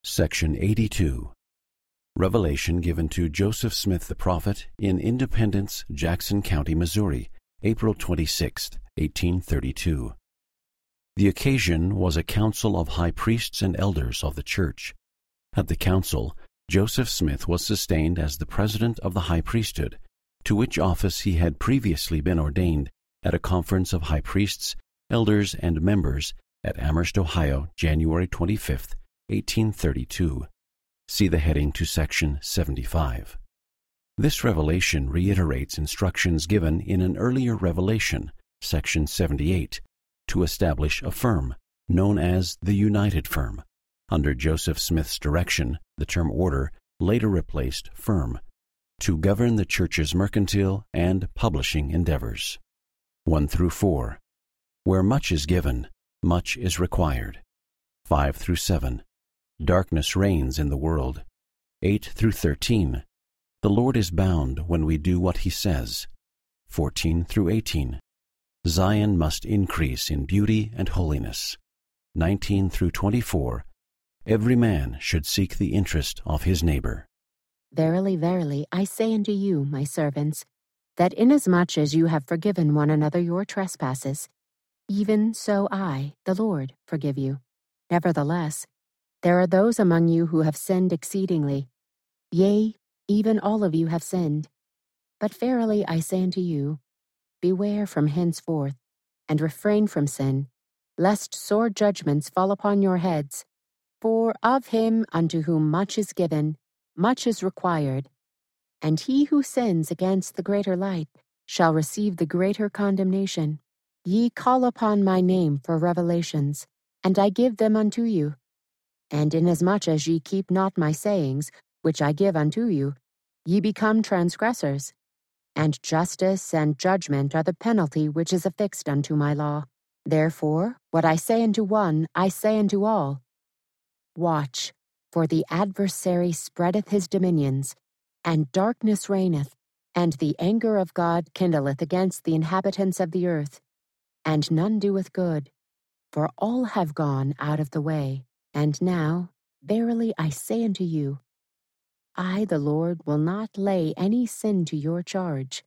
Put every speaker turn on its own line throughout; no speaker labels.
Section 82. Revelation given to Joseph Smith the prophet in Independence, Jackson County, Missouri, April 26, 1832. The occasion was a council of high priests and elders of the church. At the council, Joseph Smith was sustained as the president of the high priesthood, to which office he had previously been ordained at a conference of high priests, elders, and members at Amherst, Ohio, January 25, 1832. See the heading to Section 75. This revelation reiterates instructions given in an earlier revelation, Section 78, to establish a firm, known as the United Firm. Under Joseph Smith's direction, the term order later replaced firm, to govern the church's mercantile and publishing endeavors. 1 through 4. Where much is given, much is required. 5 through 7. Darkness reigns in the world. 8 through 13. The Lord is bound when we do what he says. 14 through 18. Zion must increase in beauty and holiness. 19 through 24. Every man should seek the interest of his neighbor.
Verily, verily, I say unto you, my servants, that inasmuch as you have forgiven one another your trespasses, even so I, the Lord, forgive you. Nevertheless, there are those among you who have sinned exceedingly. Yea, even all of you have sinned. But verily I say unto you, beware from henceforth, and refrain from sin, lest sore judgments fall upon your heads. For of him unto whom much is given, much is required. And he who sins against the greater light shall receive the greater condemnation. Ye call upon my name for revelations, and I give them unto you. And inasmuch as ye keep not my sayings, which I give unto you, ye become transgressors. And justice and judgment are the penalty which is affixed unto my law. Therefore, what I say unto one, I say unto all. Watch, for the adversary spreadeth his dominions, and darkness reigneth, and the anger of God kindleth against the inhabitants of the earth. And none doeth good, for all have gone out of the way. And now, verily I say unto you, I, the Lord, will not lay any sin to your charge.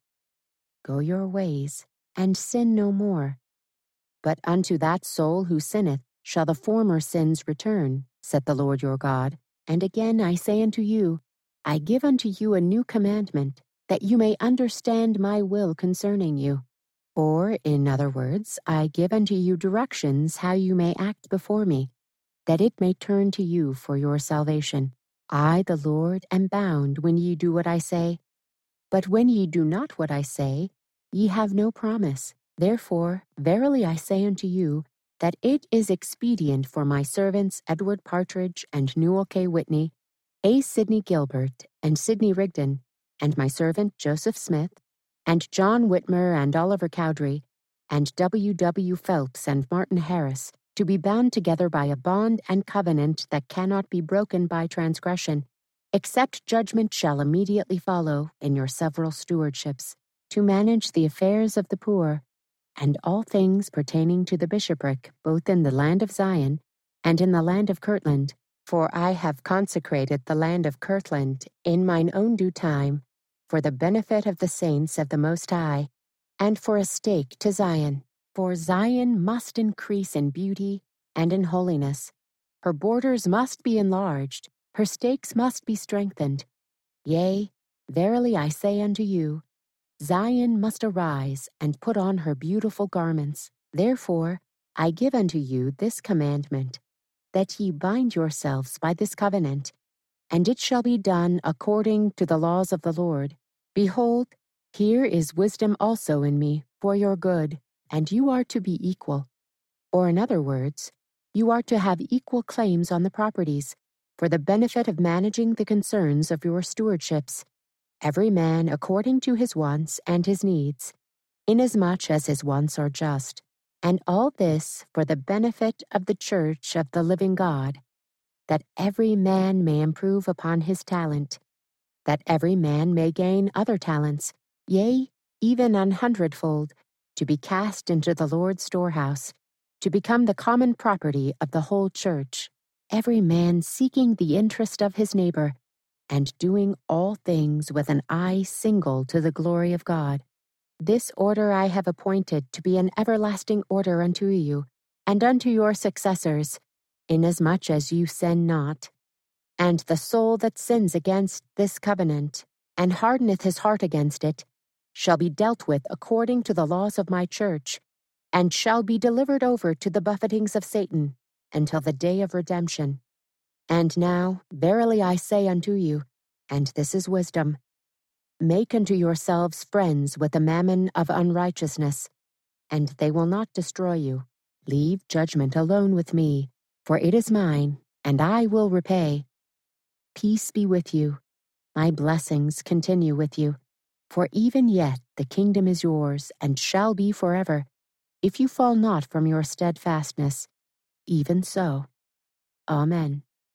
Go your ways, and sin no more. But unto that soul who sinneth shall the former sins return, saith the Lord your God. And again I say unto you, I give unto you a new commandment, that you may understand my will concerning you. Or, in other words, I give unto you directions how you may act before me, that it may turn to you for your salvation. I, the Lord, am bound when ye do what I say. But when ye do not what I say, ye have no promise. Therefore, verily I say unto you, that it is expedient for my servants Edward Partridge and Newell K. Whitney, A. Sidney Gilbert and Sidney Rigdon, and my servant Joseph Smith, and John Whitmer and Oliver Cowdery, and W. W. Phelps and Martin Harris, to be bound together by a bond and covenant that cannot be broken by transgression, except judgment shall immediately follow in your several stewardships, to manage the affairs of the poor, and all things pertaining to the bishopric, both in the land of Zion and in the land of Kirtland. For I have consecrated the land of Kirtland in mine own due time, for the benefit of the saints of the Most High, and for a stake to Zion. For Zion must increase in beauty and in holiness. Her borders must be enlarged, her stakes must be strengthened. Yea, verily I say unto you, Zion must arise and put on her beautiful garments. Therefore I give unto you this commandment, that ye bind yourselves by this covenant, and it shall be done according to the laws of the Lord. Behold, here is wisdom also in me for your good, and you are to be equal. Or in other words, you are to have equal claims on the properties, for the benefit of managing the concerns of your stewardships, every man according to his wants and his needs, inasmuch as his wants are just, and all this for the benefit of the church of the living God, that every man may improve upon his talent, that every man may gain other talents, yea, even an hundredfold, to be cast into the Lord's storehouse, to become the common property of the whole church. every man seeking the interest of his neighbor, and doing all things with an eye single to the glory of God. This order I have appointed to be an everlasting order unto you, and unto your successors, inasmuch as you sin not. And the soul that sins against this covenant, and hardeneth his heart against it, shall be dealt with according to the laws of my church, and shall be delivered over to the buffetings of Satan, until the day of redemption. And now, verily I say unto you, and this is wisdom, make unto yourselves friends with the mammon of unrighteousness, and they will not destroy you. Leave judgment alone with me, for it is mine, and I will repay. Peace be with you. My blessings continue with you. For even yet the kingdom is yours, and shall be forever, if you fall not from your steadfastness. Even so. Amen.